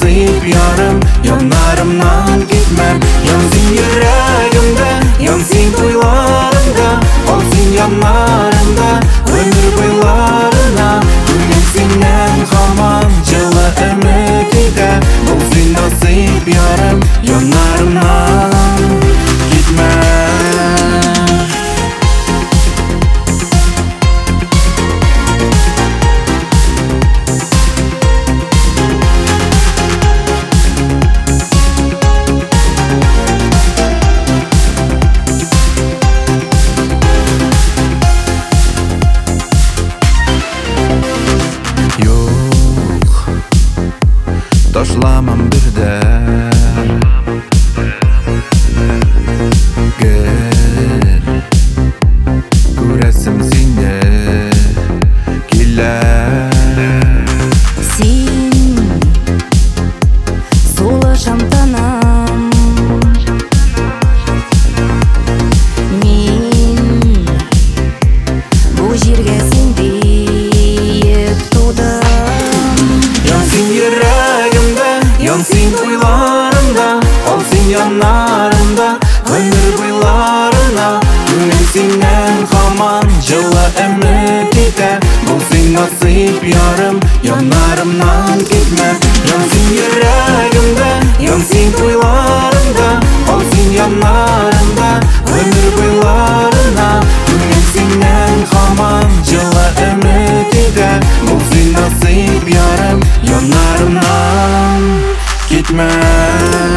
nasip yarım, yanlarımdan gitmem. Yansın yüreğimde, yansın duylarımda, olsun yanlarımda ömür boylarına. Bugün senden kalman жылы ümidide, olsun nasip yarım, yanlarımdan gitmem. Taşlamam bir de gel, göresim sende gelir. Sen sulu şamtanam, men bu yerga sen deyip tudim. Yansın yüreğimde, yansın duylarımda, olsun yanlarımda ömür boylarına. Bugün senden kalman жылы ümidide, olsun nasip yarım, yanlarımdan gitmem. Yansın yüreğimde, yansın duylarımda, olsun yanlarımda ömür boylarına. Bugün senden kalman жылы ümidide, olsun nasip yarım, yanlarımdan gitmem.